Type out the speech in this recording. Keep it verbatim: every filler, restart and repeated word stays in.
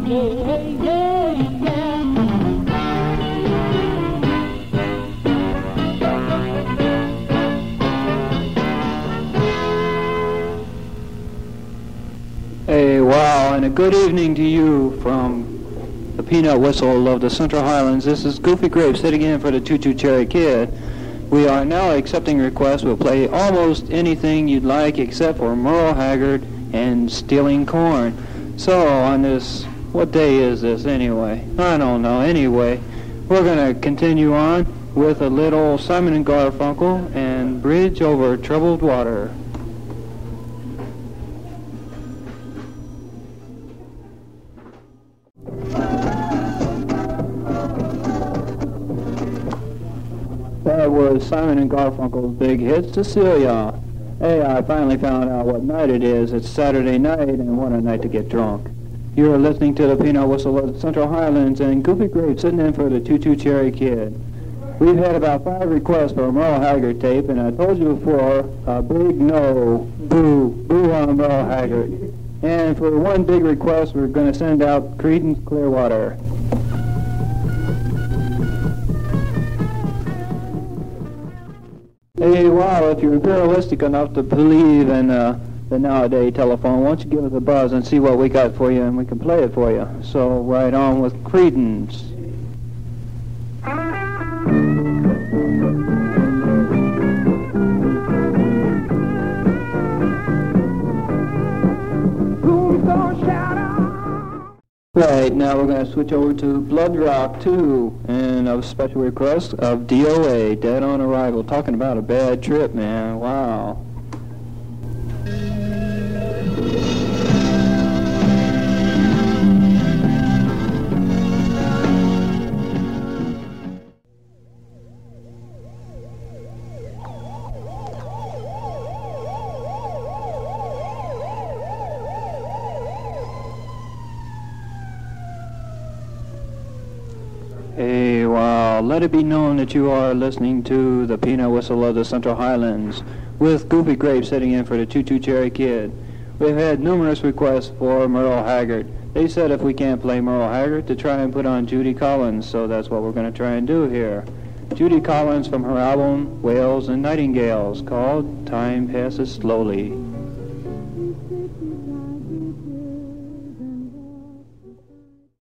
hey, hey, hey, yeah. Hey, wow, and a good evening to you from the Peanut Whistle of the Central Highlands. This is Goofy Grape sitting in for the Choo Choo Cherry Kid. We are now accepting requests. We'll play almost anything you'd like except for Merle Haggard and Stealing Corn. So on this, what day is this anyway? I don't know. Anyway, we're going to continue on with a little Simon and Garfunkel and Bridge Over Troubled Water. That was Simon and Garfunkel's big hit, Cecilia. Hey, I finally found out what night it is. It's Saturday night, and what a night to get drunk. You're listening to the Peanut Whistle of the Central Highlands, and Goofy Grape sitting in for the Choo Choo Cherry Kid. We've had about five requests for a Merle Haggard tape, and I told you before, a big no, boo, boo on Merle Haggard. And for one big request, we're going to send out Creedence Clearwater. Hey, wow, if you're imperialistic enough to believe in uh, the nowadays telephone, why don't you give us a buzz and see what we got for you, and we can play it for you. So, right on with Creedence. Right, now we're going to switch over to Blood Rock two, and a special request of D O A, Dead on Arrival, talking about a bad trip, man, wow. Hey, wow, let it be known that you are listening to the Peanut Whistle of the Central Highlands with Goofy Grape sitting in for the Choo Choo Cherry Kid. We've had numerous requests for Merle Haggard. They said if we can't play Merle Haggard to try and put on Judy Collins, so that's what we're going to try and do here. Judy Collins from her album Whales and Nightingales called Time Passes Slowly.